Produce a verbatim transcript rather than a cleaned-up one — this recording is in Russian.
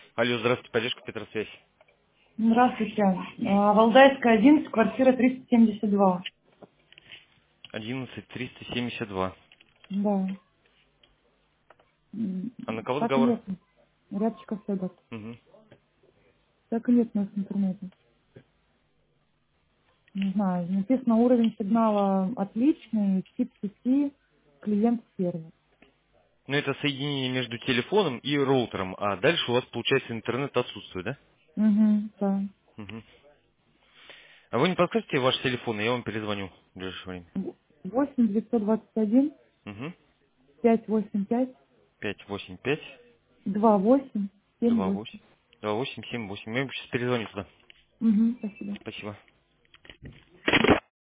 Алло, здравствуйте, поддержка Петросвязь. Здравствуйте. А, Валдайская, одиннадцать, квартира триста семьдесят два. одиннадцать триста семьдесят два. Да. М, А на кого Так и договор? нет. Рябчиков Федор. Угу. Так и нет у нас в интернете. Не знаю. Написано, уровень сигнала отличный, тип сети, клиент сервер. Ну, это соединение между телефоном и роутером, а дальше у вас, получается, интернет отсутствует, да? Угу, да. Угу. А вы не подскажете ваш телефон, и я вам перезвоню в ближайшее время. восемь девятьсот двадцать один Угу. пятьсот восемьдесят пять пять восемь пять двадцать восемь семь два восемь восемь. два восемь семь восемь. Я вам сейчас перезвоню туда. Угу, спасибо. Спасибо.